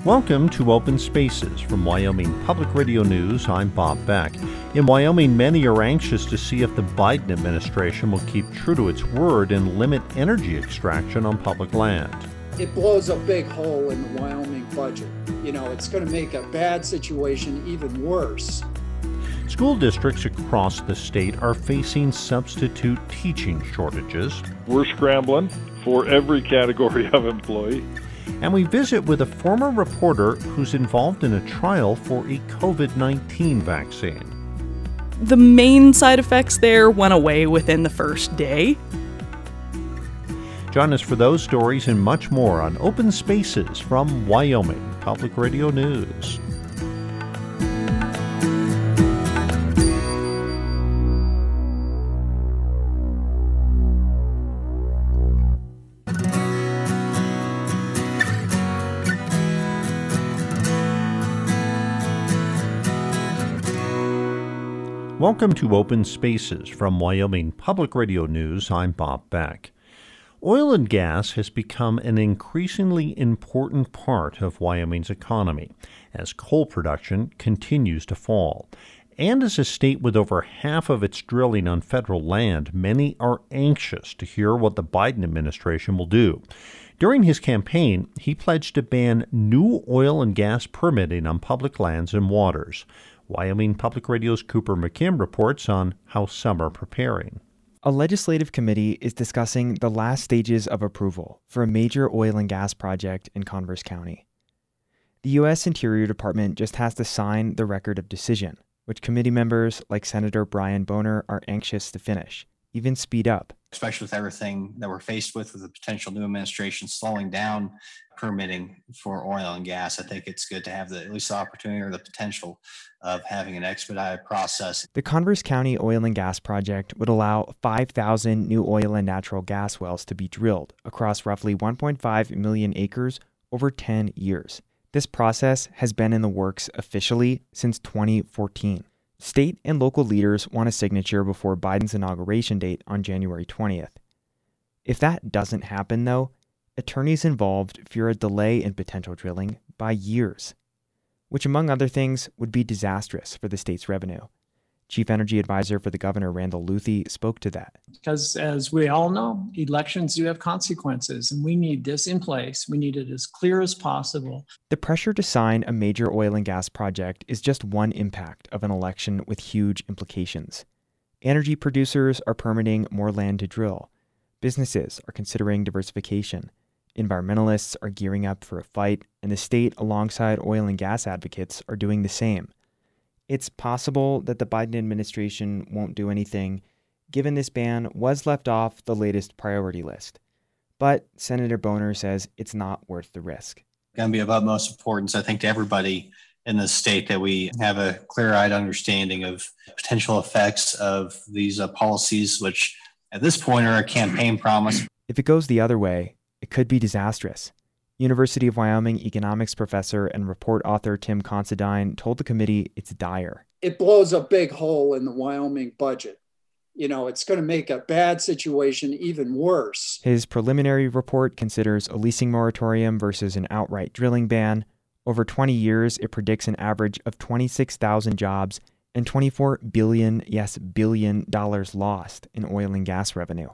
Welcome to Open Spaces from Wyoming Public Radio News. I'm Bob Beck. In Wyoming, many are anxious to see if the Biden administration will keep true to its word and limit energy extraction on public land. It blows a big hole in the Wyoming budget. It's going to make a bad situation even worse. School districts across the state are facing substitute teaching shortages. We're scrambling for every category of employee. And we visit with a former reporter who's involved in a trial for a COVID-19 vaccine. The main side effects there went away within the first day. Join us for those stories and much more on Open Spaces from Wyoming Public Radio News. Welcome to Open Spaces from Wyoming Public Radio News. I'm Bob Beck. Oil and gas has become an increasingly important part of Wyoming's economy as coal production continues to fall. And as a state with over half of its drilling on federal land, many are anxious to hear what the Biden administration will do. During his campaign, he pledged to ban new oil and gas permitting on public lands and waters. Wyoming Public Radio's Cooper McKim reports on how some are preparing. A legislative committee is discussing the last stages of approval for a major oil and gas project in Converse County. The U.S. Interior Department just has to sign the record of decision, which committee members like Senator Brian Boner are anxious to finish, even speed up. Especially with everything that we're faced with the potential new administration slowing down permitting for oil and gas, I think it's good to have at least the opportunity or the potential of having an expedited process. The Converse County Oil and Gas Project would allow 5,000 new oil and natural gas wells to be drilled across roughly 1.5 million acres over 10 years. This process has been in the works officially since 2014. State and local leaders want a signature before Biden's inauguration date on January 20th. If that doesn't happen, though, attorneys involved fear a delay in potential drilling by years, which, among other things, would be disastrous for the state's revenue. Chief Energy Advisor for the Governor, Randall Luthi, spoke to that. Because as we all know, elections do have consequences, and we need this in place. We need it as clear as possible. The pressure to sign a major oil and gas project is just one impact of an election with huge implications. Energy producers are permitting more land to drill. Businesses are considering diversification. Environmentalists are gearing up for a fight, and the state, alongside oil and gas advocates, are doing the same. It's possible that the Biden administration won't do anything, given this ban was left off the latest priority list. But Senator Boner says it's not worth the risk. It's going to be of utmost importance, I think, to everybody in the state that we have a clear-eyed understanding of potential effects of these policies, which at this point are a campaign promise. If it goes the other way, it could be disastrous. University of Wyoming economics professor and report author Tim Considine told the committee it's dire. It blows a big hole in the Wyoming budget. It's going to make a bad situation even worse. His preliminary report considers a leasing moratorium versus an outright drilling ban. Over 20 years, it predicts an average of 26,000 jobs and $24 billion lost in oil and gas revenue.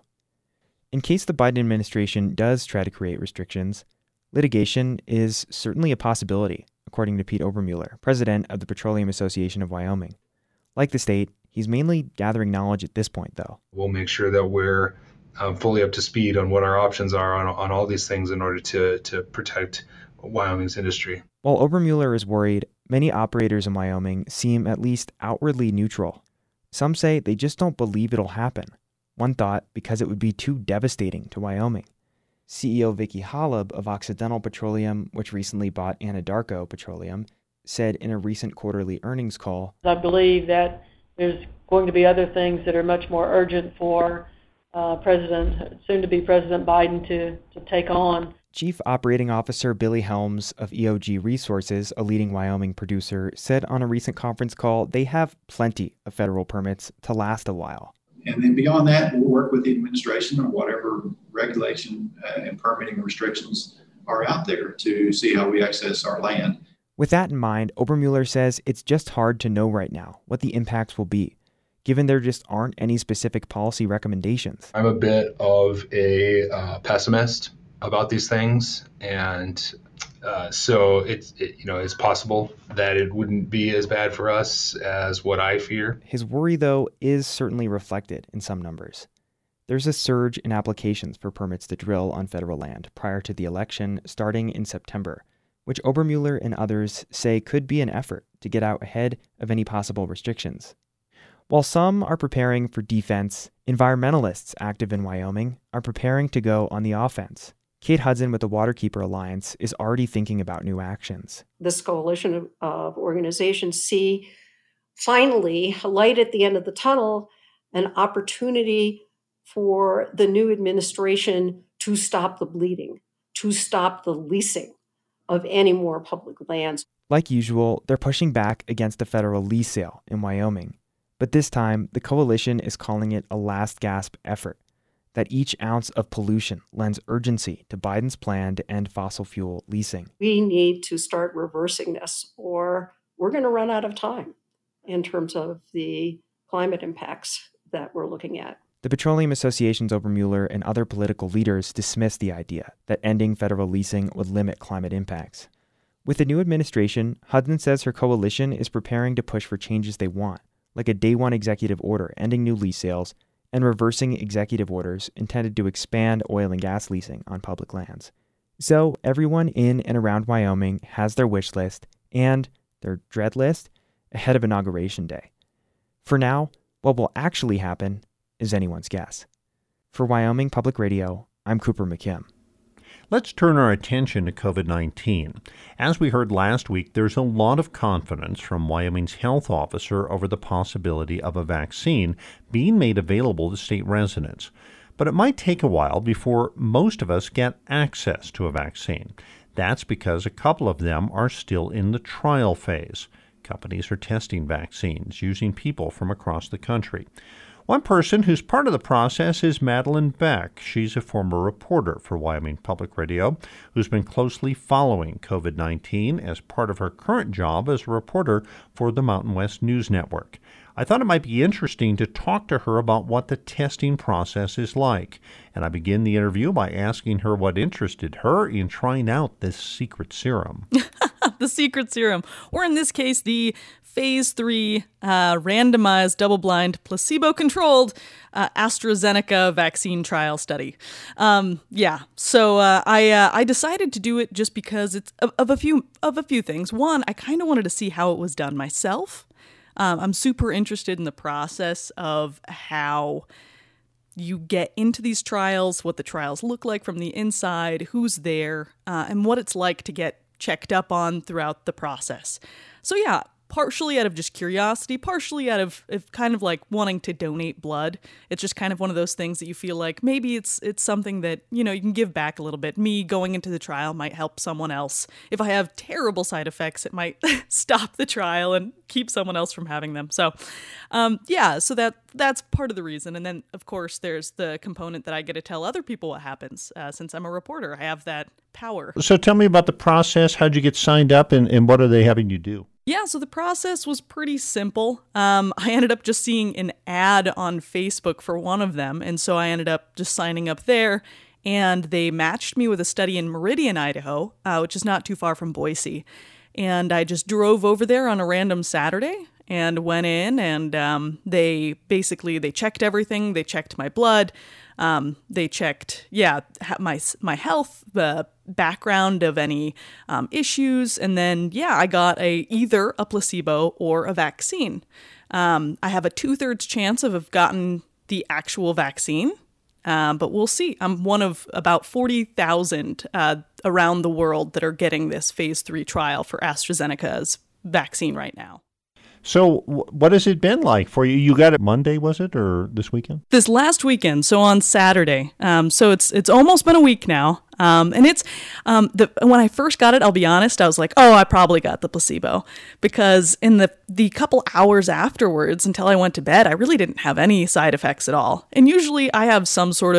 In case the Biden administration does try to create restrictions, litigation is certainly a possibility, according to Pete Obermuller, president of the Petroleum Association of Wyoming. Like the state, he's mainly gathering knowledge at this point, though. We'll make sure that we're fully up to speed on what our options are on all these things in order to protect Wyoming's industry. While Obermuller is worried, many operators in Wyoming seem at least outwardly neutral. Some say they just don't believe it'll happen. One thought, because it would be too devastating to Wyoming. CEO Vicki Hollub of Occidental Petroleum, which recently bought Anadarko Petroleum, said in a recent quarterly earnings call, I believe that there's going to be other things that are much more urgent for soon-to-be President Biden to take on. Chief Operating Officer Billy Helms of EOG Resources, a leading Wyoming producer, said on a recent conference call they have plenty of federal permits to last a while. And then beyond that, we'll work with the administration on whatever regulation and permitting restrictions are out there to see how we access our land. With that in mind, Obermuller says it's just hard to know right now what the impacts will be, given there just aren't any specific policy recommendations. I'm a bit of a pessimist about these things, and so it's possible that it wouldn't be as bad for us as what I fear. His worry, though, is certainly reflected in some numbers. There's a surge in applications for permits to drill on federal land prior to the election starting in September, which Obermuller and others say could be an effort to get out ahead of any possible restrictions. While some are preparing for defense, environmentalists active in Wyoming are preparing to go on the offense. Kate Hudson with the Waterkeeper Alliance is already thinking about new actions. This coalition of organizations see finally a light at the end of the tunnel, an opportunity for the new administration to stop the bleeding, to stop the leasing of any more public lands. Like usual, they're pushing back against the federal lease sale in Wyoming. But this time, the coalition is calling it a last gasp effort, that each ounce of pollution lends urgency to Biden's plan to end fossil fuel leasing. We need to start reversing this, or we're going to run out of time in terms of the climate impacts that we're looking at. The Petroleum Association's Obermuller and other political leaders dismissed the idea that ending federal leasing would limit climate impacts. With the new administration, Hudson says her coalition is preparing to push for changes they want, like a day one executive order ending new lease sales and reversing executive orders intended to expand oil and gas leasing on public lands. So everyone in and around Wyoming has their wish list and their dread list ahead of Inauguration Day. For now, what will actually happen is anyone's guess. For Wyoming Public Radio, I'm Cooper McKim. Let's turn our attention to COVID-19. As we heard last week, there's a lot of confidence from Wyoming's health officer over the possibility of a vaccine being made available to state residents. But it might take a while before most of us get access to a vaccine. That's because a couple of them are still in the trial phase. Companies are testing vaccines using people from across the country. One person who's part of the process is Madeline Beck. She's a former reporter for Wyoming Public Radio who's been closely following COVID-19 as part of her current job as a reporter for the Mountain West News Network. I thought it might be interesting to talk to her about what the testing process is like. And I begin the interview by asking her what interested her in trying out this secret serum. The secret serum, or in this case, the Phase 3 randomized, double-blind, placebo-controlled AstraZeneca vaccine trial study. So I decided to do it just because it's of a few things. One, I kind of wanted to see how it was done myself. I'm super interested in the process of how you get into these trials, what the trials look like from the inside, who's there, and what it's like to get checked up on throughout the process. So yeah, partially out of just curiosity, partially out of kind of like wanting to donate blood. It's just kind of one of those things that you feel like maybe it's something that, you can give back a little bit. Me going into the trial might help someone else. If I have terrible side effects, it might stop the trial and keep someone else from having them. So, so that's part of the reason. And then, of course, there's the component that I get to tell other people what happens. Since I'm a reporter, I have that power. So tell me about the process. How'd you get signed up and what are they having you do? Yeah, so the process was pretty simple. I ended up just seeing an ad on Facebook for one of them, and so I ended up just signing up there, and they matched me with a study in Meridian, Idaho, which is not too far from Boise. And I just drove over there on a random Saturday and went in, and they checked everything. They checked my blood. They checked, my health, the background of any issues, and then, I got either a placebo or a vaccine. I have a 2/3 chance of have gotten the actual vaccine, but we'll see. I'm one of about 40,000 around the world that are getting this Phase 3 trial for AstraZeneca's vaccine right now. So what has it been like for you? You got it Monday, was it, or this weekend? This last weekend, so on Saturday. So it's almost been a week now. And it's when I first got it, I'll be honest, I was like, I probably got the placebo, because in the couple hours afterwards until I went to bed, I really didn't have any side effects at all. And usually I have some sort of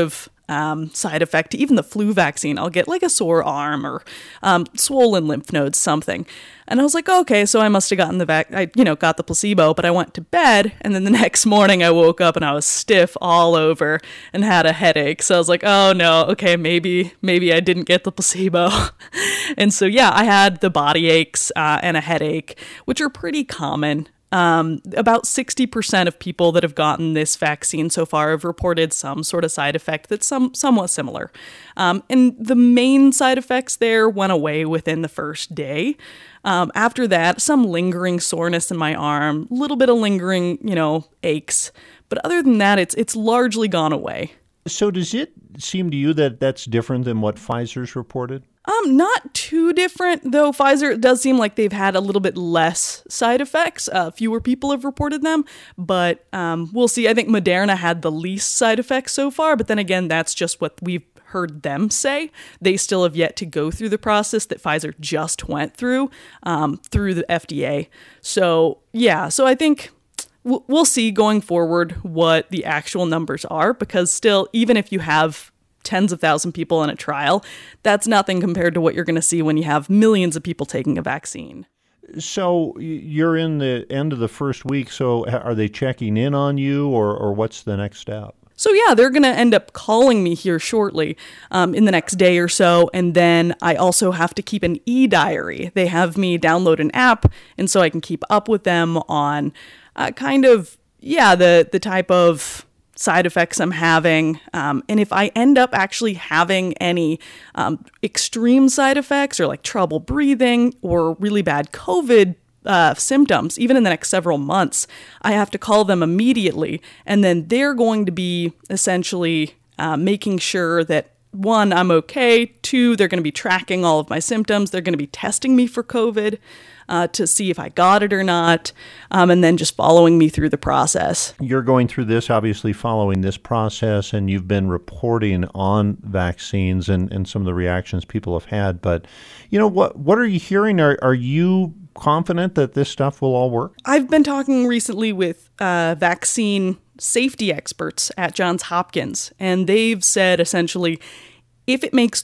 side effect to even the flu vaccine. I'll get like a sore arm or swollen lymph nodes, something. And I was like, okay, so I must have gotten got the placebo, but I went to bed, and then the next morning I woke up and I was stiff all over and had a headache. So I was like, oh no, okay, maybe I didn't get the placebo. And so yeah, I had the body aches and a headache, which are pretty common. About 60% of people that have gotten this vaccine so far have reported some sort of side effect that's somewhat similar. And the main side effects there went away within the first day. After that, some lingering soreness in my arm, a little bit of lingering, aches. But other than that, it's largely gone away. So does it seem to you that that's different than what Pfizer's reported? Not too different, though. Pfizer, it does seem like they've had a little bit less side effects. Fewer people have reported them, but we'll see. I think Moderna had the least side effects so far, but then again, that's just what we've heard them say. They still have yet to go through the process that Pfizer just went through the FDA. So I think we'll see going forward what the actual numbers are, because still, even if you have tens of thousands of people in a trial, that's nothing compared to what you're going to see when you have millions of people taking a vaccine. So you're in the end of the first week, so are they checking in on you, or what's the next step? So yeah, they're going to end up calling me here shortly in the next day or so, and then I also have to keep an e-diary. They have me download an app, and so I can keep up with them on the type of side effects I'm having. And if I end up actually having any extreme side effects or like trouble breathing or really bad COVID symptoms, even in the next several months, I have to call them immediately. And then they're going to be essentially making sure that, one, I'm okay. Two, they're going to be tracking all of my symptoms. They're going to be testing me for COVID to see if I got it or not, and then just following me through the process. You're going through this, obviously following this process, and you've been reporting on vaccines and some of the reactions people have had. But, what are you hearing? Are you confident that this stuff will all work? I've been talking recently with vaccine safety experts at Johns Hopkins, and they've said essentially, if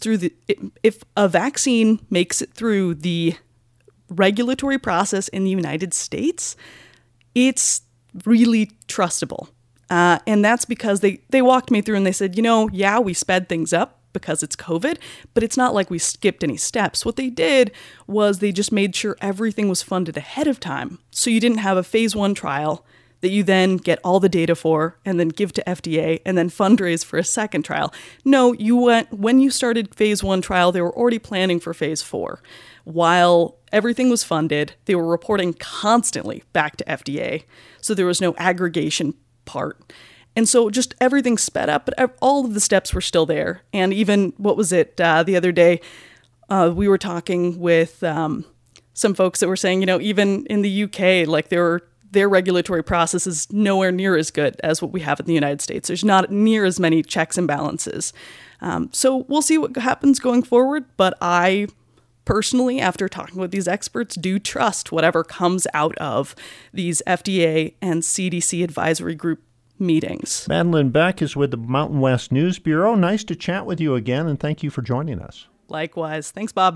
a vaccine makes it through the regulatory process in the United States, it's really trustable. And that's because they walked me through and they said, we sped things up because it's COVID, but it's not like we skipped any steps. What they did was they just made sure everything was funded ahead of time. So you didn't have a phase 1 trial that you then get all the data for and then give to FDA and then fundraise for a second trial. No, when you started phase 1 trial, they were already planning for phase 4. While everything was funded, they were reporting constantly back to FDA. So there was no aggregation part. And so just everything sped up, but all of the steps were still there. And even, the other day, we were talking with some folks that were saying, even in the UK, like their regulatory process is nowhere near as good as what we have in the United States. There's not near as many checks and balances. So we'll see what happens going forward. But I personally, after talking with these experts, do trust whatever comes out of these FDA and CDC advisory group meetings. Madeline Beck is with the Mountain West News Bureau. Nice to chat with you again, and thank you for joining us. Likewise. Thanks, Bob.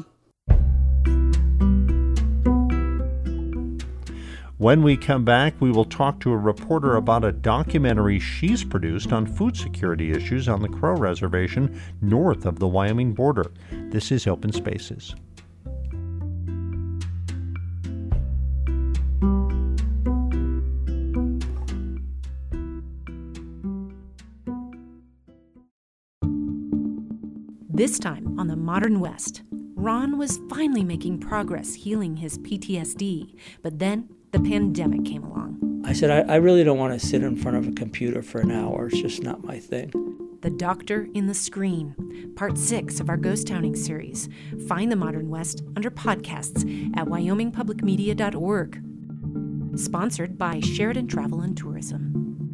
When we come back, we will talk to a reporter about a documentary she's produced on food security issues on the Crow Reservation north of the Wyoming border. This is Open Spaces. This time on the Modern West, Ron was finally making progress healing his PTSD, but then the pandemic came along. I said, I really don't want to sit in front of a computer for an hour. It's just not my thing. The Doctor in the Screen, Part 6 of our Ghost Towning series. Find the Modern West under podcasts at wyomingpublicmedia.org. Sponsored by Sheridan Travel and Tourism.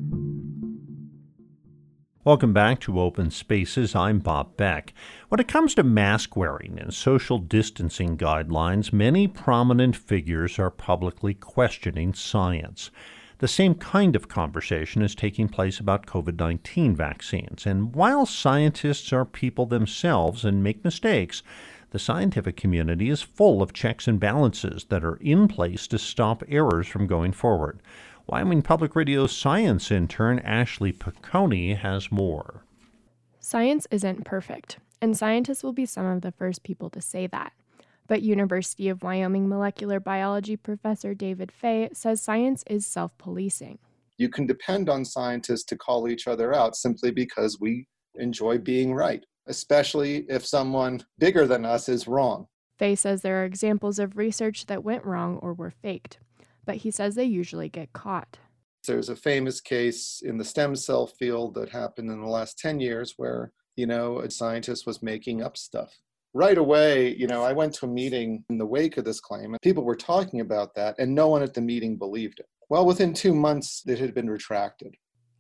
Welcome back to Open Spaces. I'm Bob Beck. When it comes to mask wearing and social distancing guidelines, many prominent figures are publicly questioning science. The same kind of conversation is taking place about COVID-19 vaccines. And while scientists are people themselves and make mistakes, the scientific community is full of checks and balances that are in place to stop errors from going forward. Wyoming Public Radio's science intern Ashley Piccone has more. Science isn't perfect, and scientists will be some of the first people to say that. But University of Wyoming molecular biology professor David Fay says science is self-policing. You can depend on scientists to call each other out simply because we enjoy being right, especially if someone bigger than us is wrong. Fay says there are examples of research that went wrong or were faked, but he says they usually get caught. There's a famous case in the stem cell field that happened in the last 10 years where, a scientist was making up stuff. Right away, I went to a meeting in the wake of this claim, and people were talking about that, and no one at the meeting believed it. Well, within 2 months, it had been retracted.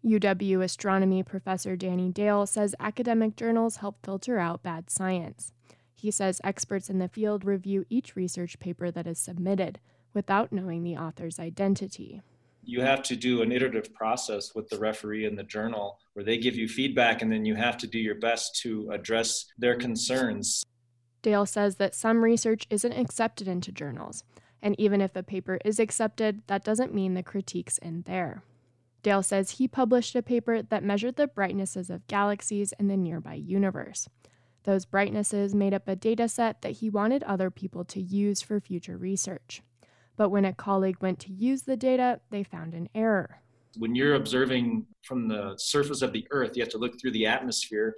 UW astronomy professor Danny Dale says academic journals help filter out bad science. He says experts in the field review each research paper that is submitted without knowing the author's identity. You have to do an iterative process with the referee in the journal where they give you feedback, and then you have to do your best to address their concerns. Dale says that some research isn't accepted into journals, and even if a paper is accepted, that doesn't mean the critiques end there. Dale says he published a paper that measured the brightnesses of galaxies in the nearby universe. Those brightnesses made up a data set that he wanted other people to use for future research. But when a colleague went to use the data, they found an error. When you're observing from the surface of the Earth, you have to look through the atmosphere.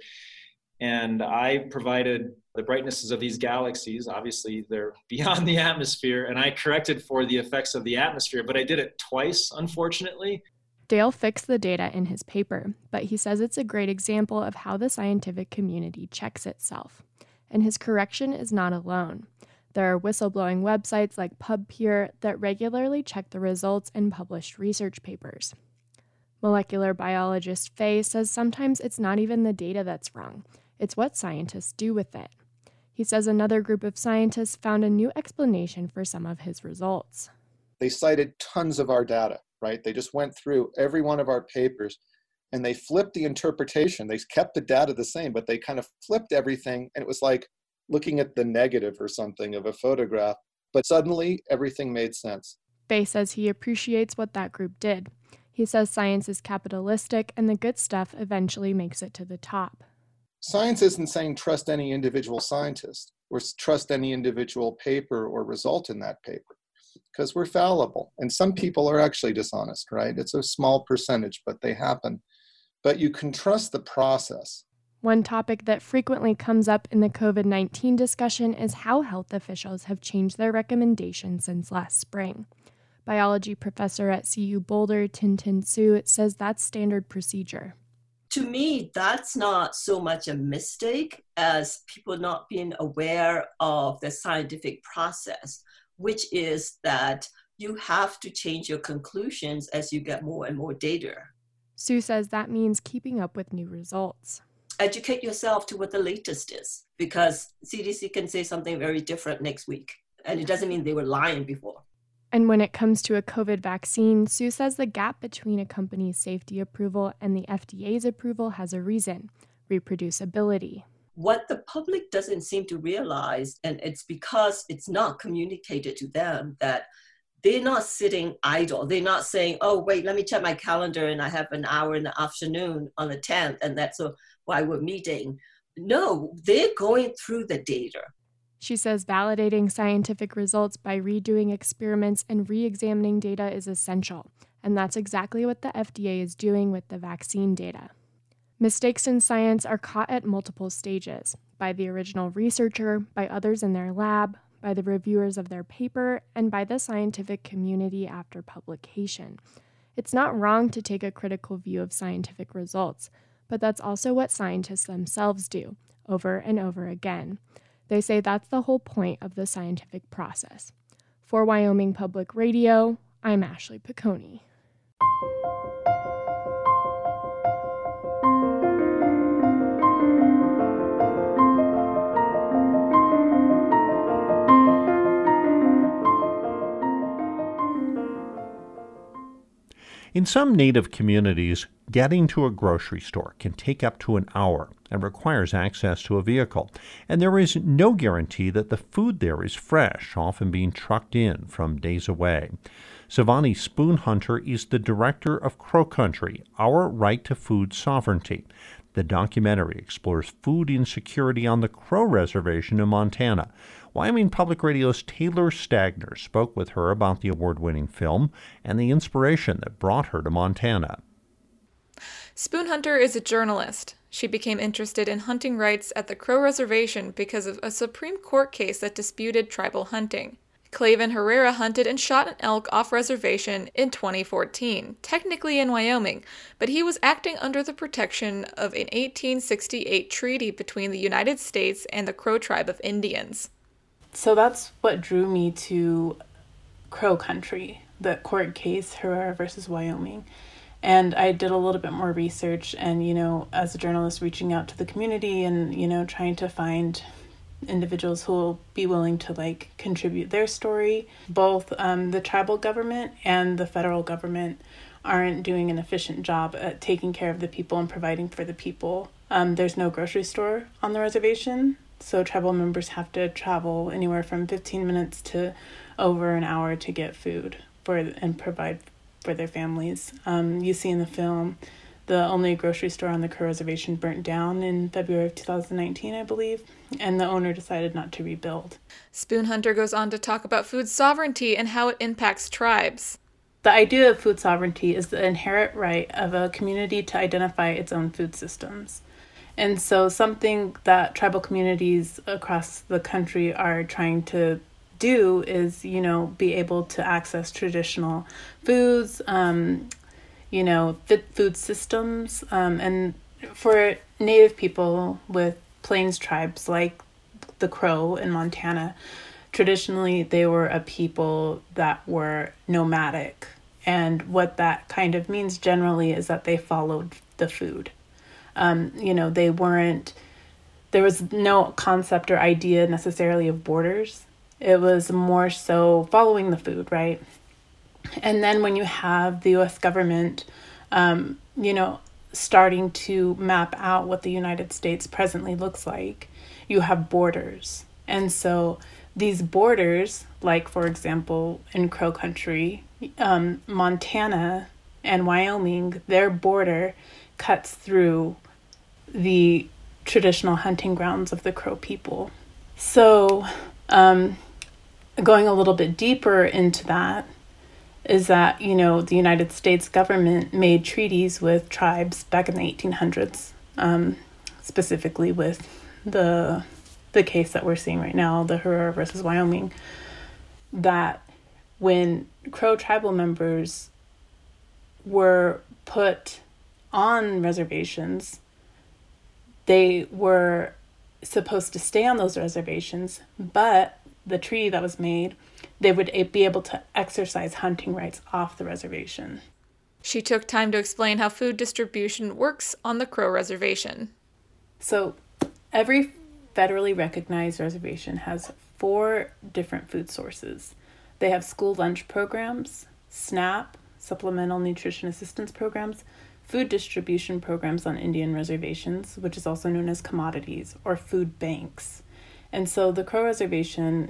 And I provided the brightnesses of these galaxies. Obviously, they're beyond the atmosphere, and I corrected for the effects of the atmosphere, but I did it twice, unfortunately. Dale fixed the data in his paper, but he says it's a great example of how the scientific community checks itself. And his correction is not alone. There are whistleblowing websites like PubPeer that regularly check the results in published research papers. Molecular biologist Fay says sometimes it's not even the data that's wrong. It's what scientists do with it. He says another group of scientists found a new explanation for some of his results. They cited tons of our data, right? They just went through every one of our papers and they flipped the interpretation. They kept the data the same, but they kind of flipped everything. And it was like looking at the negative or something of a photograph. But suddenly everything made sense. Fay says he appreciates what that group did. He says science is capitalistic and the good stuff eventually makes it to the top. Science isn't saying trust any individual scientist or trust any individual paper or result in that paper, because we're fallible. And some people are actually dishonest, right? It's a small percentage, but they happen. But you can trust the process. One topic that frequently comes up in the COVID-19 discussion is how health officials have changed their recommendations since last spring. Biology professor at CU Boulder, Tintin Su, says that's standard procedure. To me, that's not so much a mistake as people not being aware of the scientific process, which is that you have to change your conclusions as you get more and more data. Su says that means keeping up with new results. Educate yourself to what the latest is, because CDC can say something very different next week, and it doesn't mean they were lying before. And when it comes to a COVID vaccine, Su says the gap between a company's safety approval and the FDA's approval has a reason: reproducibility. What the public doesn't seem to realize, and it's because it's not communicated to them, that they're not sitting idle. They're not saying, oh, wait, let me check my calendar and I have an hour in the afternoon on the 10th, and that's why we're meeting. No, they're going through the data. She says validating scientific results by redoing experiments and re-examining data is essential, and that's exactly what the FDA is doing with the vaccine data. Mistakes in science are caught at multiple stages: by the original researcher, by others in their lab, by the reviewers of their paper, and by the scientific community after publication. It's not wrong to take a critical view of scientific results, but that's also what scientists themselves do, over and over again. They say that's the whole point of the scientific process. For Wyoming Public Radio, I'm Ashley Piccone. In some Native communities, getting to a grocery store can take up to an hour and requires access to a vehicle. And there is no guarantee that the food there is fresh, often being trucked in from days away. Savani Spoon-Hunter is the director of Crow Country, Our Right to Food Sovereignty. The documentary explores food insecurity on the Crow Reservation in Montana. Wyoming Public Radio's Taylor Stagner spoke with her about the award-winning film and the inspiration that brought her to Montana. Spoon-Hunter is a journalist. She became interested in hunting rights at the Crow Reservation because of a Supreme Court case that disputed tribal hunting. Clavin Herrera hunted and shot an elk off-reservation in 2014, technically in Wyoming, but he was acting under the protection of an 1868 treaty between the United States and the Crow Tribe of Indians. So that's what drew me to Crow Country, the court case, Herrera versus Wyoming. And I did a little bit more research and, as a journalist, reaching out to the community and, trying to find individuals who will be willing to contribute their story. Both the tribal government and the federal government aren't doing an efficient job at taking care of the people and providing for the people. There's no grocery store on the reservation, so tribal members have to travel anywhere from 15 minutes to over an hour to get food and provide for their families. You see in the film, the only grocery store on the Crow Reservation burnt down in February of 2019, I believe, and the owner decided not to rebuild. Spoon-Hunter goes on to talk about food sovereignty and how it impacts tribes. The idea of food sovereignty is the inherent right of a community to identify its own food systems. And so something that tribal communities across the country are trying to do is, be able to access traditional foods, fit food systems. And for Native people with plains tribes like the Crow in Montana, traditionally they were a people that were nomadic. And what that kind of means generally is that they followed the food. There was no concept or idea necessarily of borders. It was more so following the food, right? And then when you have the U.S. government, starting to map out what the United States presently looks like, you have borders. And so these borders, like, for example, in Crow Country, Montana and Wyoming, their border cuts through the traditional hunting grounds of the Crow people. So going a little bit deeper into that is that, the United States government made treaties with tribes back in the 1800s, specifically with the case that we're seeing right now, the Herrera versus Wyoming, that when Crow tribal members were put on reservations, they were supposed to stay on those reservations, but the treaty that was made, they would be able to exercise hunting rights off the reservation. She took time to explain how food distribution works on the Crow Reservation. So every federally recognized reservation has 4 different food sources. They have school lunch programs, SNAP, Supplemental Nutrition Assistance Programs, food distribution programs on Indian reservations, which is also known as commodities, or food banks. And so the Crow Reservation,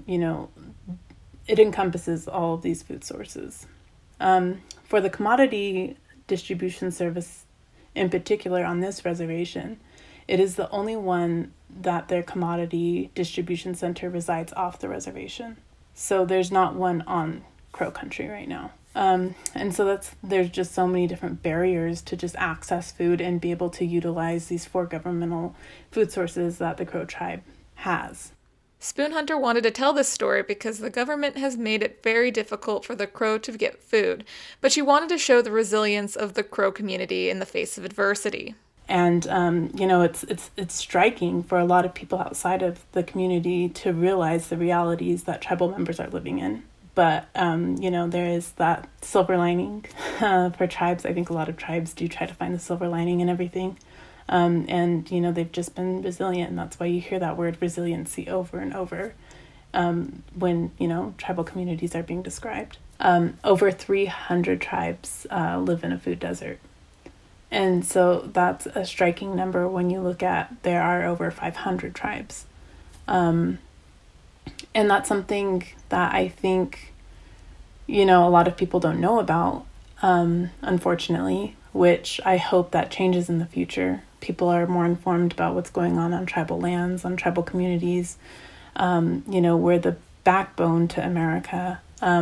it encompasses all of these food sources. For the commodity distribution service in particular on this reservation, it is the only one that their commodity distribution center resides off the reservation. So there's not one on Crow Country right now. And so there's just so many different barriers to just access food and be able to utilize these 4 governmental food sources that the Crow tribe has. Spoon-Hunter wanted to tell this story because the government has made it very difficult for the Crow to get food, but she wanted to show the resilience of the Crow community in the face of adversity. And, it's striking for a lot of people outside of the community to realize the realities that tribal members are living in. But, there is that silver lining for tribes. I think a lot of tribes do try to find the silver lining in everything. And they've just been resilient, and that's why you hear that word resiliency over and over when, tribal communities are being described. over 300 tribes live in a food desert. And so that's a striking number when you look at there are over 500 tribes. And that's something that I think, a lot of people don't know about, unfortunately, which I hope that changes in the future. People are more informed about what's going on tribal lands, on tribal communities. We're the backbone to America.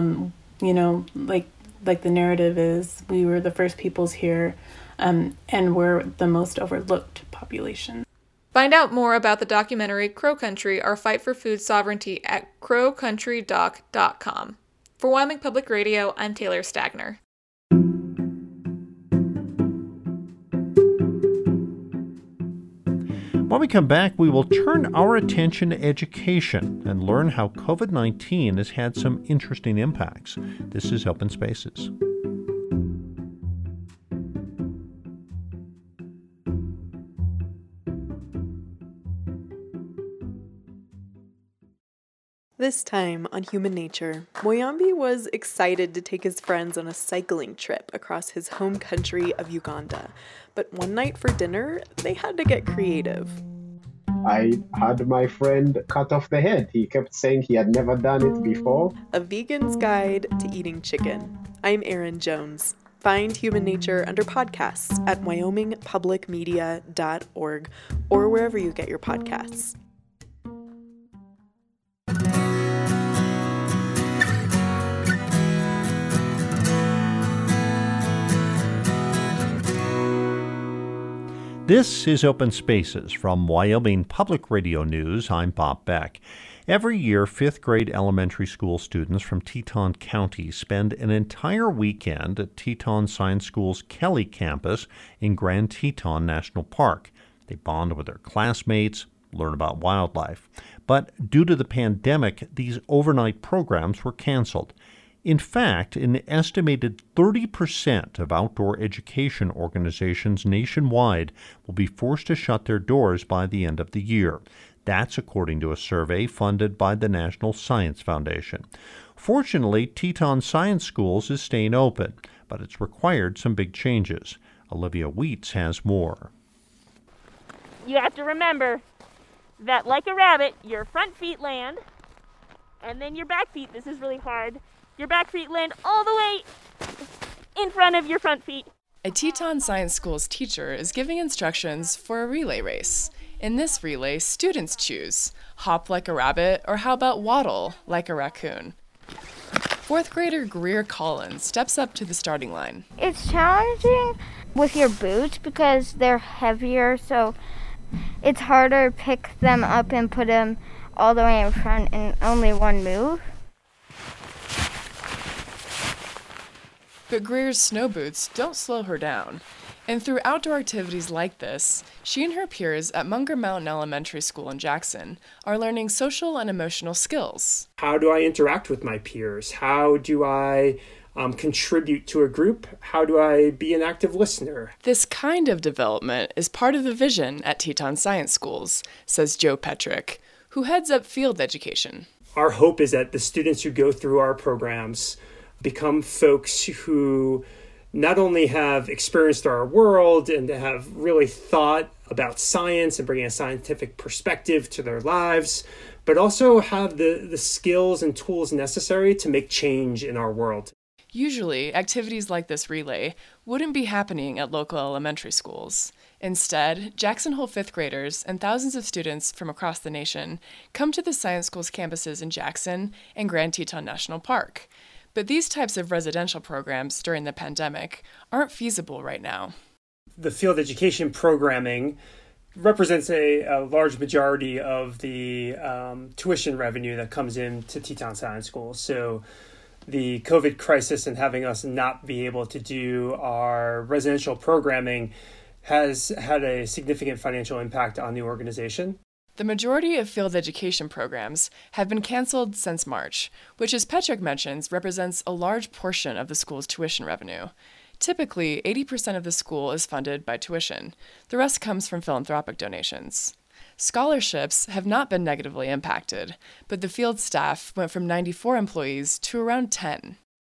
Like the narrative is, we were the first peoples here, and we're the most overlooked population. Find out more about the documentary Crow Country, Our Fight for Food Sovereignty at crowcountrydoc.com. For Wyoming Public Radio, I'm Taylor Stagner. When we come back, we will turn our attention to education and learn how COVID-19 has had some interesting impacts. This is Open Spaces. This time on Human Nature, Moyambi was excited to take his friends on a cycling trip across his home country of Uganda. But one night for dinner, they had to get creative. I had my friend cut off the head. He kept saying he had never done it before. A Vegan's Guide to Eating Chicken. I'm Erin Jones. Find Human Nature under podcasts at wyomingpublicmedia.org or wherever you get your podcasts. This is Open Spaces from Wyoming Public Radio News. I'm Bob Beck. Every year, 5th grade elementary school students from Teton County spend an entire weekend at Teton Science School's Kelly campus in Grand Teton National Park. They bond with their classmates, learn about wildlife. But due to the pandemic, these overnight programs were canceled. In fact, an estimated 30% of outdoor education organizations nationwide will be forced to shut their doors by the end of the year. That's according to a survey funded by the National Science Foundation. Fortunately, Teton Science Schools is staying open, but it's required some big changes. Olivia Wheats has more. You have to remember that, like a rabbit, your front feet land, and then your back feet, this is really hard, your back feet land all the way in front of your front feet. A Teton Science School's teacher is giving instructions for a relay race. In this relay, students choose hop like a rabbit, or how about waddle like a raccoon? 4th grader Greer Collins steps up to the starting line. It's challenging with your boots because they're heavier, so it's harder to pick them up and put them all the way in front in only one move. But Greer's snow boots don't slow her down. And through outdoor activities like this, she and her peers at Munger Mountain Elementary School in Jackson are learning social and emotional skills. How do I interact with my peers? How do I contribute to a group? How do I be an active listener? This kind of development is part of the vision at Teton Science Schools, says Joe Petrick, who heads up field education. Our hope is that the students who go through our programs become folks who not only have experienced our world and have really thought about science and bringing a scientific perspective to their lives, but also have the skills and tools necessary to make change in our world. Usually, activities like this relay wouldn't be happening at local elementary schools. Instead, Jackson Hole 5th graders and thousands of students from across the nation come to the Science Schools campuses in Jackson and Grand Teton National Park. But these types of residential programs during the pandemic aren't feasible right now. The field education programming represents a large majority of the tuition revenue that comes into Teton Science School. So the COVID crisis and having us not be able to do our residential programming has had a significant financial impact on the organization. The majority of field education programs have been canceled since March, which, as Petrick mentions, represents a large portion of the school's tuition revenue. Typically, 80% of the school is funded by tuition. The rest comes from philanthropic donations. Scholarships have not been negatively impacted, but the field staff went from 94 employees to around 10.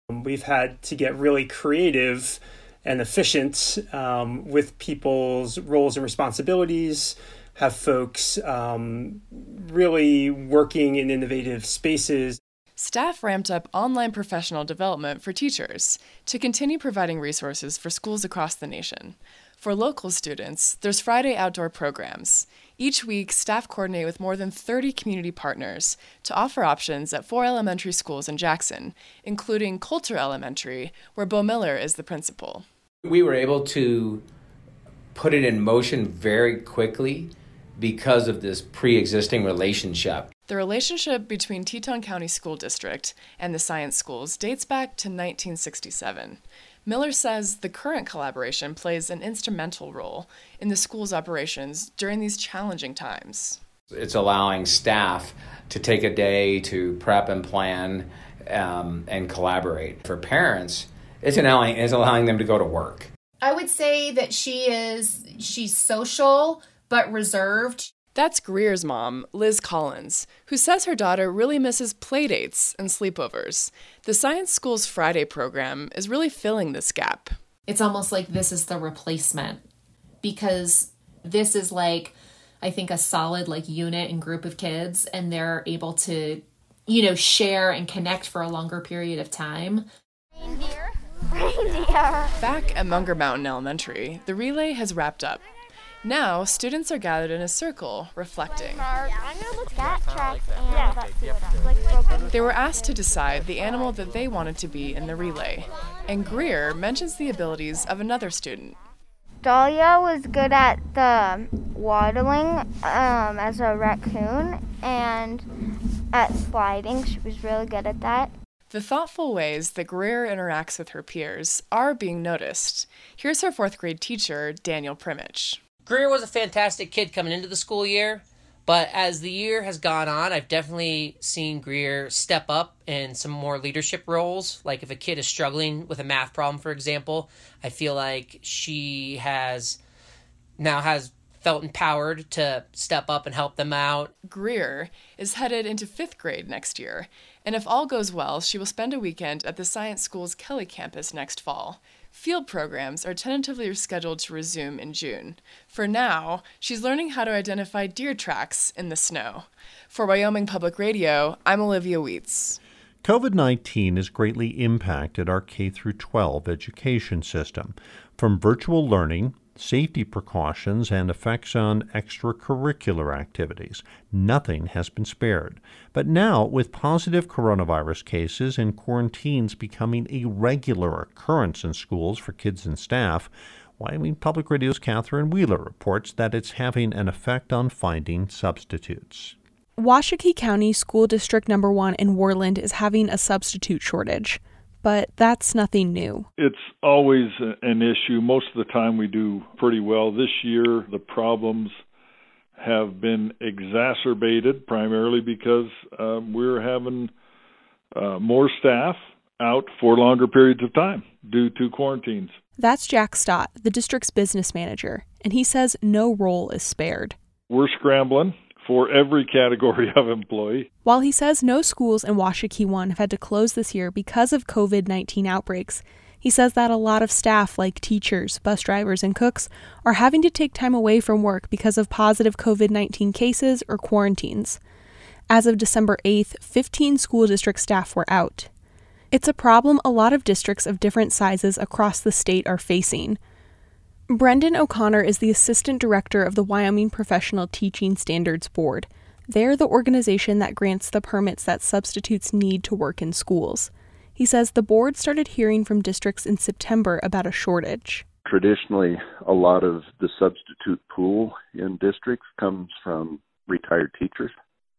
We've had to get really creative and efficient with people's roles and responsibilities, have folks really working in innovative spaces. Staff ramped up online professional development for teachers to continue providing resources for schools across the nation. For local students, there's Friday outdoor programs. Each week, staff coordinate with more than 30 community partners to offer options at 4 elementary schools in Jackson, including Coulter Elementary, where Bo Miller is the principal. We were able to put it in motion very quickly because of this pre-existing relationship. The relationship between Teton County School District and the science schools dates back to 1967. Miller says the current collaboration plays an instrumental role in the school's operations during these challenging times. It's allowing staff to take a day to prep and plan and collaborate. For parents, it's allowing them to go to work. I would say that she's social but reserved. That's Greer's mom, Liz Collins, who says her daughter really misses playdates and sleepovers. The Science School's Friday program is really filling this gap. It's almost like this is the replacement, because this is like, I think, a solid unit and group of kids, and they're able to, share and connect for a longer period of time. Reindeer. Back at Munger Mountain Elementary, the relay has wrapped up. Now, students are gathered in a circle, reflecting. They were asked to decide the animal that they wanted to be in the relay, and Greer mentions the abilities of another student. Dahlia was good at the waddling as a raccoon, and at sliding. She was really good at that. The thoughtful ways that Greer interacts with her peers are being noticed. Here's her 4th grade teacher, Daniel Primich. Greer was a fantastic kid coming into the school year, but as the year has gone on, I've definitely seen Greer step up in some more leadership roles. Like if a kid is struggling with a math problem, for example, I feel like she has felt empowered to step up and help them out. Greer is headed into 5th grade next year, and if all goes well, she will spend a weekend at the Science School's Kelly campus next fall. Field programs are tentatively scheduled to resume in June. For now, she's learning how to identify deer tracks in the snow. For Wyoming Public Radio, I'm Olivia Weitz. COVID-19 has greatly impacted our K-12 education system, from virtual learning, safety precautions, and effects on extracurricular activities. Nothing has been spared. But now, with positive coronavirus cases and quarantines becoming a regular occurrence in schools for kids and staff, Wyoming Public Radio's Catherine Wheeler reports that it's having an effect on finding substitutes. Washakie County School District No. 1 in Worland is having a substitute shortage. But that's nothing new. It's always an issue. Most of the time we do pretty well. This year, the problems have been exacerbated primarily because we're having more staff out for longer periods of time due to quarantines. That's Jack Stott, the district's business manager, and he says no role is spared. We're scrambling for every category of employee. While he says no schools in Washakie 1 have had to close this year because of COVID-19 outbreaks, he says that a lot of staff, like teachers, bus drivers, and cooks, are having to take time away from work because of positive COVID-19 cases or quarantines. As of December 8th, 15 school district staff were out. It's a problem a lot of districts of different sizes across the state are facing. Brendan O'Connor is the assistant director of the Wyoming Professional Teaching Standards Board. They're the organization that grants the permits that substitutes need to work in schools. He says the board started hearing from districts in September about a shortage. Traditionally, a lot of the substitute pool in districts comes from retired teachers.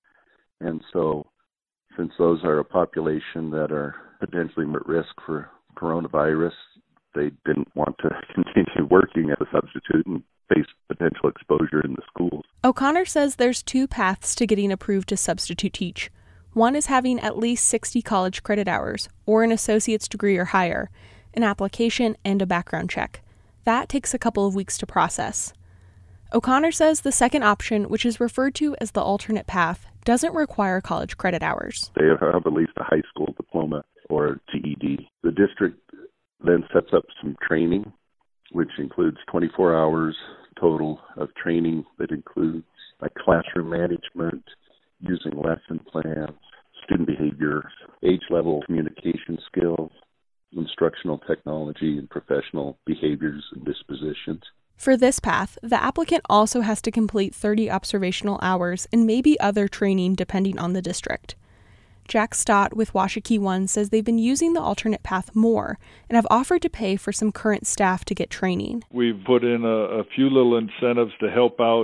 And so, since those are a population that are potentially at risk for coronavirus, they didn't want to continue working as a substitute and face potential exposure in the schools. O'Connor says there's 2 paths to getting approved to substitute teach. One is having at least 60 college credit hours, or an associate's degree or higher, an application, and a background check. That takes a couple of weeks to process. O'Connor says the second option, which is referred to as the alternate path, doesn't require college credit hours. They have at least a high school diploma or GED. The district then sets up some training, which includes 24 hours total of training that includes like classroom management, using lesson plans, student behavior, age-level communication skills, instructional technology, and professional behaviors and dispositions. For this path, the applicant also has to complete 30 observational hours and maybe other training depending on the district. Jack Stott with Washakie One says they've been using the alternate path more and have offered to pay for some current staff to get training. We've put in a few little incentives to help out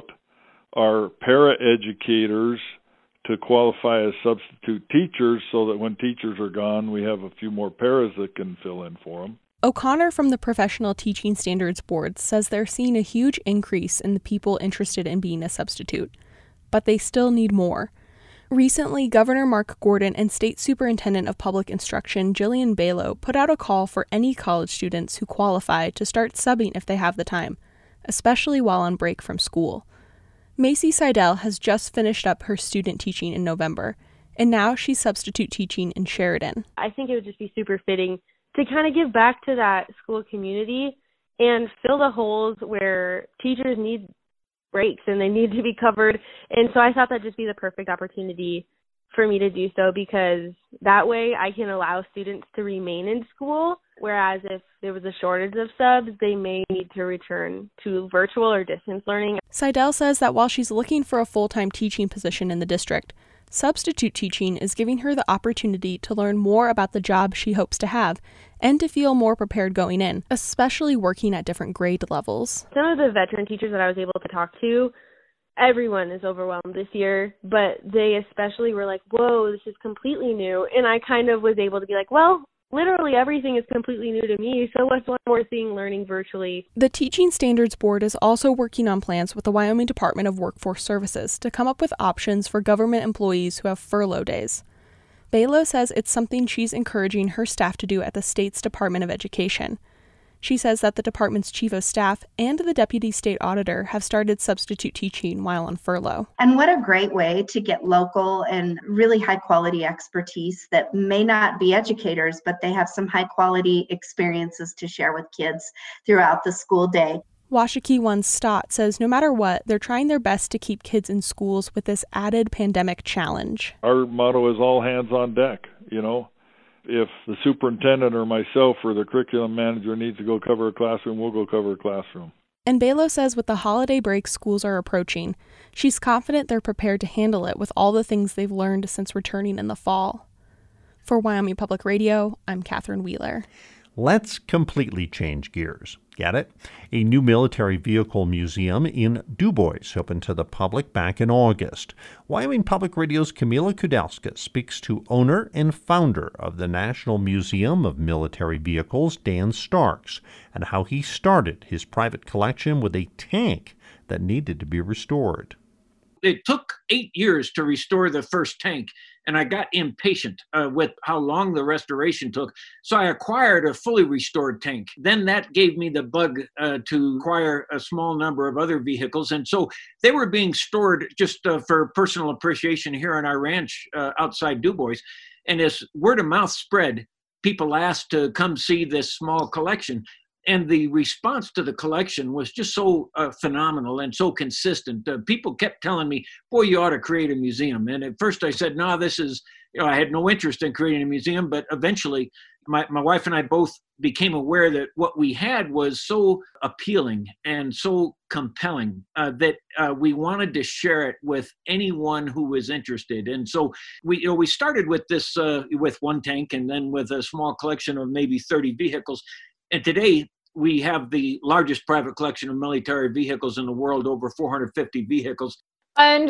our para-educators to qualify as substitute teachers so that when teachers are gone, we have a few more paras that can fill in for them. O'Connor from the Professional Teaching Standards Board says they're seeing a huge increase in the people interested in being a substitute, but they still need more. Recently, Governor Mark Gordon and State Superintendent of Public Instruction Jillian Balow put out a call for any college students who qualify to start subbing if they have the time, especially while on break from school. Macy Seidel has just finished up her student teaching in November, and now she's substitute teaching in Sheridan. I think it would just be super fitting to kind of give back to that school community and fill the holes where teachers need breaks and they need to be covered. And so I thought that'd just be the perfect opportunity for me to do so, because that way I can allow students to remain in school, whereas if there was a shortage of subs, they may need to return to virtual or distance learning. Seidel says that while she's looking for a full-time teaching position in the district, substitute teaching is giving her the opportunity to learn more about the job she hopes to have and to feel more prepared going in, especially working at different grade levels. Some of the veteran teachers that I was able to talk to, everyone is overwhelmed this year, but they especially were like, whoa, this is completely new. And I kind of was able to be like, well, literally everything is completely new to me, so what's one more thing learning virtually? The Teaching Standards Board is also working on plans with the Wyoming Department of Workforce Services to come up with options for government employees who have furlough days. Balow says it's something she's encouraging her staff to do at the state's Department of Education. She says that the department's chief of staff and the deputy state auditor have started substitute teaching while on furlough. And what a great way to get local and really high quality expertise that may not be educators, but they have some high quality experiences to share with kids throughout the school day. Washakie One Stott says no matter what, they're trying their best to keep kids in schools with this added pandemic challenge. Our motto is all hands on deck, you know. If the superintendent or myself or the curriculum manager needs to go cover a classroom, we'll go cover a classroom. And Balow says with the holiday break schools are approaching, she's confident they're prepared to handle it with all the things they've learned since returning in the fall. For Wyoming Public Radio, I'm Catherine Wheeler. Let's completely change gears. Get it? A new military vehicle museum in DuBois opened to the public back in August. Wyoming Public Radio's Camila Kudelska speaks to owner and founder of the National Museum of Military Vehicles, Dan Starks, and how he started his private collection with a tank that needed to be restored. It took 8 years to restore the first tank, and I got impatient with how long the restoration took. So I acquired a fully restored tank. Then that gave me the bug to acquire a small number of other vehicles. And so they were being stored just for personal appreciation here on our ranch outside DuBois. And as word of mouth spread, people asked to come see this small collection. And the response to the collection was just so phenomenal and so consistent. People kept telling me, boy, you ought to create a museum. And at first I said, no, this is, I had no interest in creating a museum. But eventually my wife and I both became aware that what we had was so appealing and so compelling that we wanted to share it with anyone who was interested. And so we started with this, with one tank and then with a small collection of maybe 30 vehicles. And today, we have the largest private collection of military vehicles in the world, over 450 vehicles. And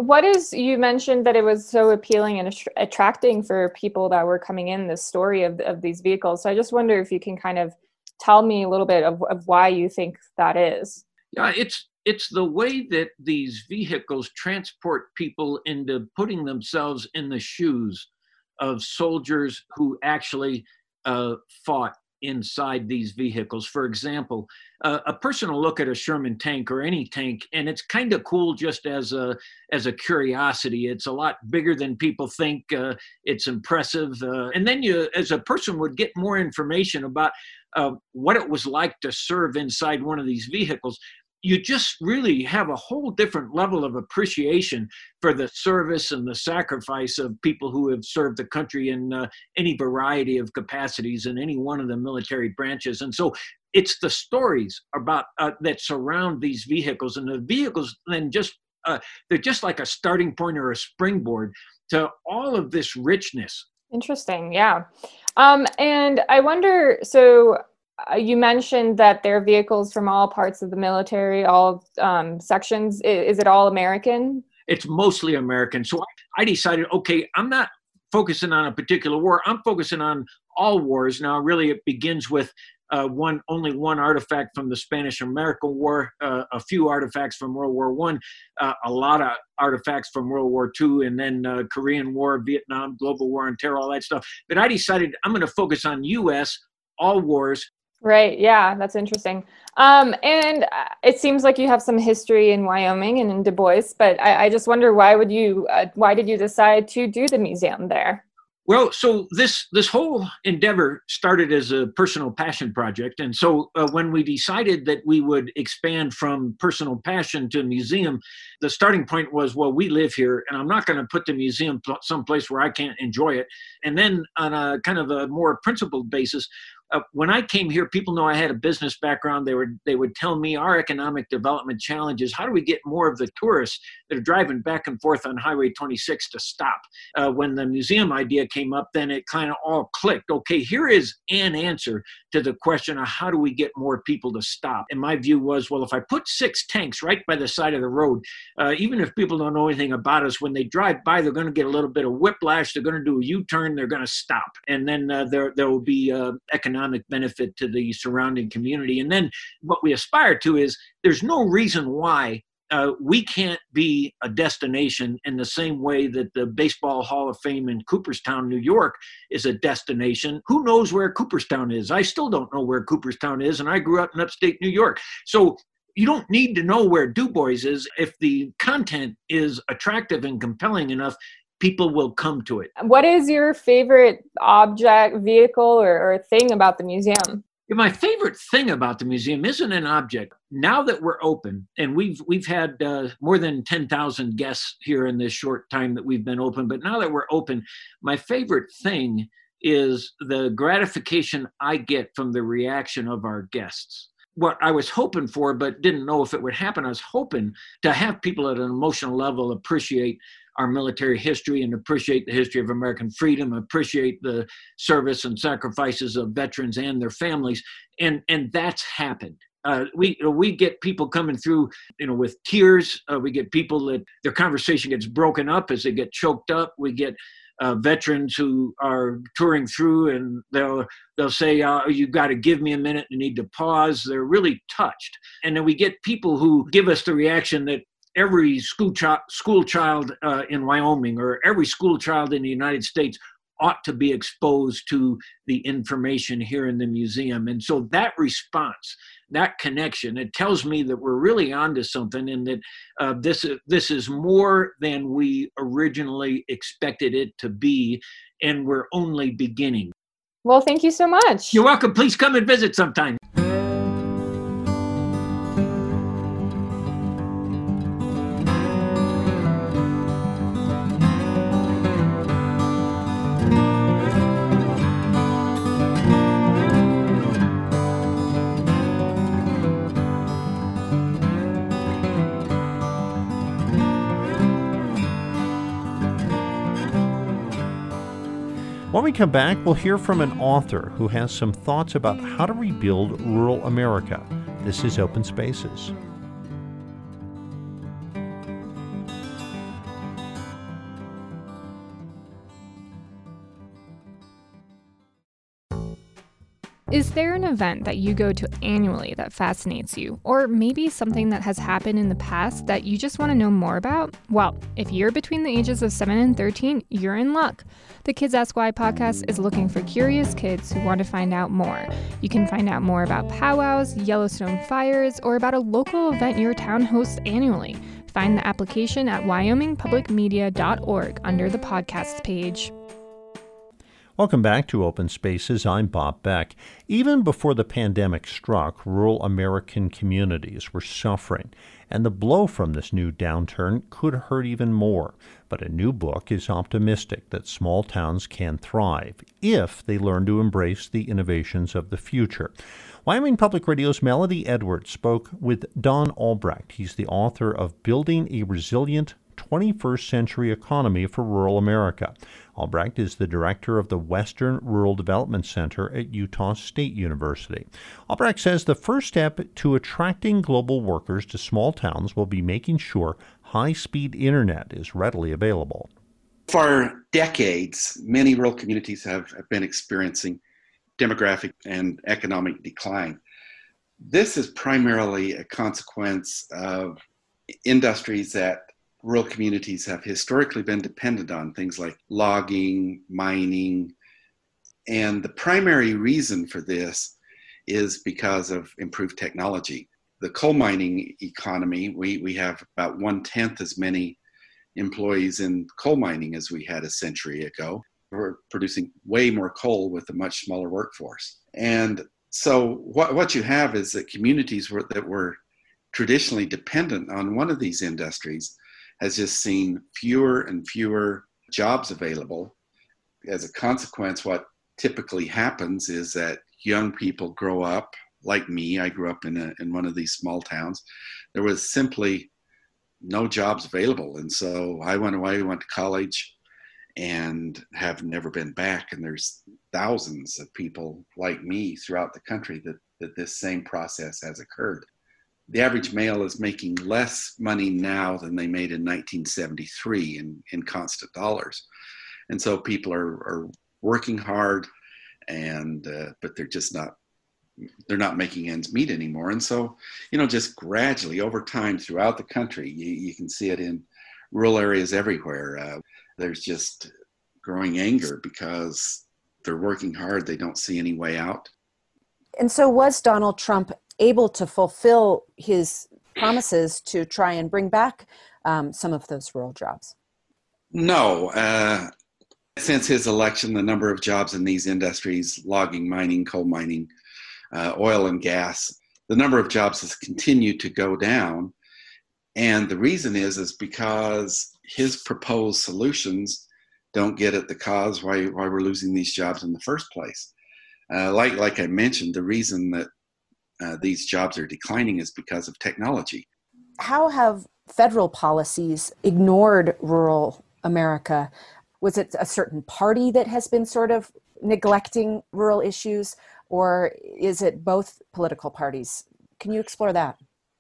you mentioned that it was so appealing and attracting for people that were coming in, this story of these vehicles. So I just wonder if you can kind of tell me a little bit of why you think that is. Yeah, it's the way that these vehicles transport people into putting themselves in the shoes of soldiers who actually fought inside these vehicles. For example, a person will look at a Sherman tank or any tank, and it's kind of cool just as a curiosity. It's a lot bigger than people think. It's impressive. And then you, as a person, would get more information about what it was like to serve inside one of these vehicles. You just really have a whole different level of appreciation for the service and the sacrifice of people who have served the country in any variety of capacities in any one of the military branches. And so it's the stories about that surround these vehicles, and the vehicles then just they're just like a starting point or a springboard to all of this richness. Interesting. Yeah. And I wonder, so you mentioned that there are vehicles from all parts of the military, all sections. Is it all American? It's mostly American. So I decided, okay, I'm not focusing on a particular war. I'm focusing on all wars. Now, really, it begins with only one artifact from the Spanish-American War, a few artifacts from World War I, a lot of artifacts from World War II, and then Korean War, Vietnam, global war on terror, all that stuff. But I decided I'm going to focus on U.S., all wars. Right. Yeah, that's interesting. And it seems like you have some history in Wyoming and in Du Bois, but I just wonder, why did you decide to do the museum there? Well, so this whole endeavor started as a personal passion project. And so when we decided that we would expand from personal passion to museum, the starting point was, well, we live here, and I'm not going to put the museum someplace where I can't enjoy it. And then on a kind of a more principled basis, when I came here, people know I had a business background. They would tell me our economic development challenge is, how do we get more of the tourists that are driving back and forth on Highway 26 to stop? When the museum idea came up, then it kind of all clicked. Okay, here is an answer to the question of how do we get more people to stop? And my view was, well, if I put 6 tanks right by the side of the road, even if people don't know anything about us, when they drive by, they're going to get a little bit of whiplash. They're going to do a U-turn. They're going to stop. And then there will be economic benefit to the surrounding community. And then what we aspire to is, there's no reason why we can't be a destination in the same way that the Baseball Hall of Fame in Cooperstown, New York is a destination. Who knows where Cooperstown is? I still don't know where Cooperstown is, and I grew up in upstate New York. So you don't need to know where Du Bois is. If the content is attractive and compelling enough, people will come to it. What is your favorite object, vehicle, or thing about the museum? My favorite thing about the museum isn't an object. Now that we're open, and we've had more than 10,000 guests here in this short time that we've been open, but now that we're open, my favorite thing is the gratification I get from the reaction of our guests. What I was hoping for, but didn't know if it would happen, I was hoping to have people at an emotional level appreciate our military history and appreciate the history of American freedom, appreciate the service and sacrifices of veterans and their families. And that's happened. We get people coming through, with tears. We get people that their conversation gets broken up as they get choked up. We get veterans who are touring through, and they'll say, "You've got to give me a minute. You need to pause." They're really touched. And then we get people who give us the reaction that every school child in Wyoming, or every school child in the United States, ought to be exposed to the information here in the museum. And so that response, that connection, it tells me that we're really onto something, and that this is more than we originally expected it to be, and we're only beginning. Well, thank you so much. You're welcome. Please come and visit sometime. When we come back, we'll hear from an author who has some thoughts about how to rebuild rural America. This is Open Spaces. Is there an event that you go to annually that fascinates you? Or maybe something that has happened in the past that you just want to know more about? Well, if you're between the ages of 7 and 13, you're in luck. The Kids Ask Why podcast is looking for curious kids who want to find out more. You can find out more about powwows, Yellowstone fires, or about a local event your town hosts annually. Find the application at wyomingpublicmedia.org under the podcasts page. Welcome back to Open Spaces. I'm Bob Beck. Even before the pandemic struck, rural American communities were suffering, and the blow from this new downturn could hurt even more. But a new book is optimistic that small towns can thrive if they learn to embrace the innovations of the future. Wyoming Public Radio's Melody Edwards spoke with Don Albrecht. He's the author of Building a Resilient 21st Century Economy for Rural America. Albrecht is the director of the Western Rural Development Center at Utah State University. Albrecht says the first step to attracting global workers to small towns will be making sure high-speed internet is readily available. For decades, many rural communities have been experiencing demographic and economic decline. This is primarily a consequence of industries that rural communities have historically been dependent on, things like logging, mining. And the primary reason for this is because of improved technology. The coal mining economy, we have about 1/10 as many employees in coal mining as we had a century ago. We're producing way more coal with a much smaller workforce. And so what you have is that communities that were traditionally dependent on one of these industries has just seen fewer and fewer jobs available. As a consequence, what typically happens is that young people grow up, like me. I grew up in one of these small towns. There was simply no jobs available. And so I went away, went to college, and have never been back. And there's thousands of people like me throughout the country that this same process has occurred. The average male is making less money now than they made in 1973 in constant dollars. And so people are working hard, and but they're not making ends meet anymore. And so, just gradually over time throughout the country, you can see it in rural areas everywhere. There's just growing anger because they're working hard. They don't see any way out. And so was Donald Trump able to fulfill his promises to try and bring back some of those rural jobs? No. Since his election, the number of jobs in these industries, logging, mining, coal mining, oil and gas, the number of jobs has continued to go down. And the reason is because his proposed solutions don't get at the cause why we're losing these jobs in the first place. Like I mentioned, the reason that these jobs are declining is because of technology. How have federal policies ignored rural America? Was it a certain party that has been sort of neglecting rural issues, or is it both political parties? Can you explore that?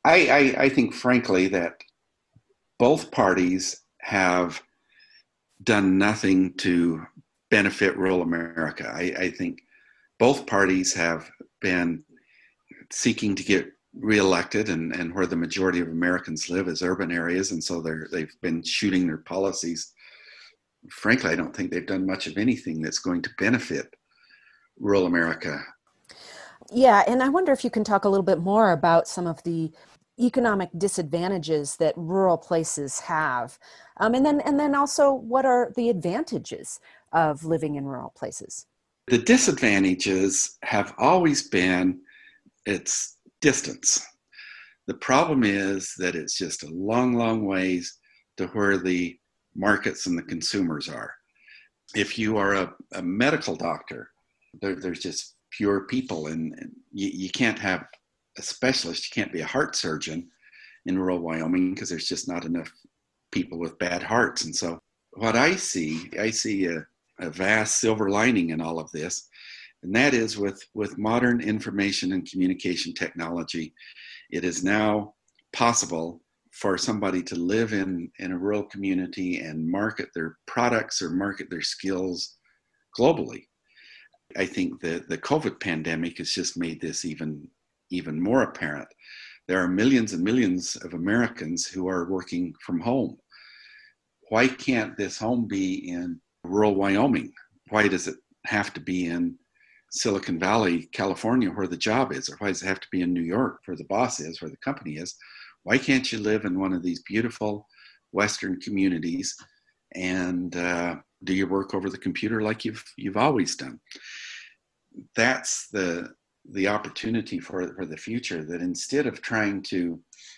I think, frankly, that both parties have done nothing to benefit rural America. I think both parties have been seeking to get reelected, and where the majority of Americans live is urban areas, and so they've been shooting their policies. Frankly, I don't think they've done much of anything that's going to benefit rural America. Yeah, and I wonder if you can talk a little bit more about some of the economic disadvantages that rural places have, and then also what are the advantages of living in rural places? The disadvantages have always been its distance. The problem is that it's just a long, long ways to where the markets and the consumers are. If you are a medical doctor, there's just fewer people, and you can't have a specialist. You can't be a heart surgeon in rural Wyoming because there's just not enough people with bad hearts. And so what I see a vast silver lining in all of this, and that is with modern information and communication technology, it is now possible for somebody to live in a rural community and market their products or market their skills globally. I think the COVID pandemic has just made this even more apparent. There are millions and millions of Americans who are working from home. Why can't this home be in rural Wyoming? Why does it have to be in Silicon Valley, California, where the job is? Or why does it have to be in New York, where the boss is, where the company is? Why can't you live in one of these beautiful Western communities and do your work over the computer like you've always done? That's the opportunity for the future, that instead of trying to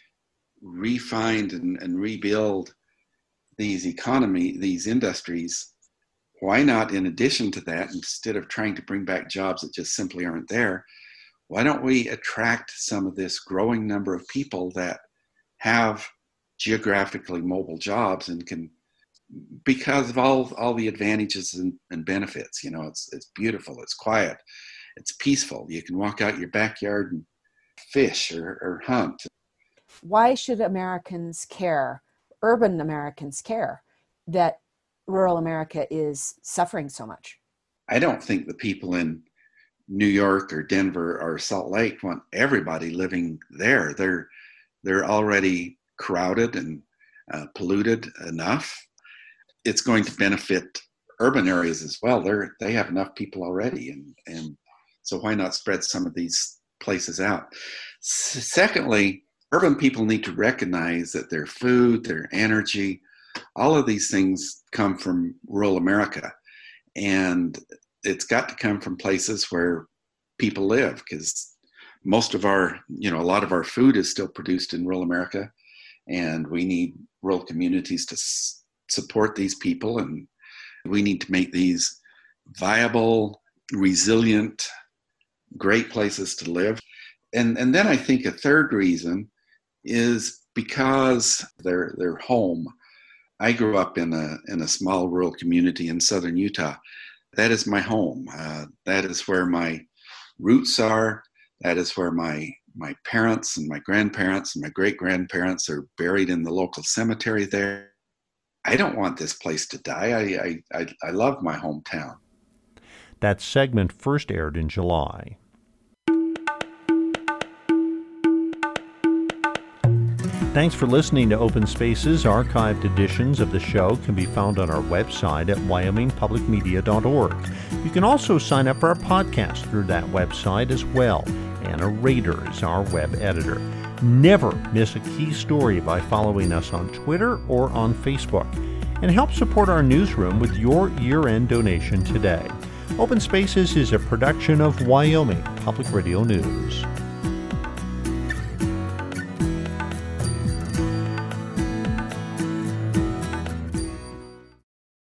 refine and rebuild these industries, why not, in addition to that, instead of trying to bring back jobs that just simply aren't there, why don't we attract some of this growing number of people that have geographically mobile jobs and can, because of all the advantages and benefits. It's beautiful, it's quiet, it's peaceful. You can walk out your backyard and fish or hunt. Why should Americans care, urban Americans care, that rural America is suffering so much? I don't think the people in New York or Denver or Salt Lake want everybody living there. They're already crowded and polluted enough. It's going to benefit urban areas as well. They have enough people already, and so why not spread some of these places out? Secondly, urban people need to recognize that their food, their energy, all of these things come from rural America, and it's got to come from places where people live, because most of a lot of our food is still produced in rural America, and we need rural communities to support these people, and we need to make these viable, resilient, great places to live. And then I think a third reason is because they're home. I grew up in a small rural community in southern Utah. That is my home. That is where my roots are. That is where my parents and my grandparents and my great-grandparents are buried in the local cemetery there. I don't want this place to die. I love my hometown. That segment first aired in July. Thanks for listening to Open Spaces. Archived editions of the show can be found on our website at wyomingpublicmedia.org. You can also sign up for our podcast through that website as well. Anna Rader is our web editor. Never miss a key story by following us on Twitter or on Facebook. And help support our newsroom with your year-end donation today. Open Spaces is a production of Wyoming Public Radio News.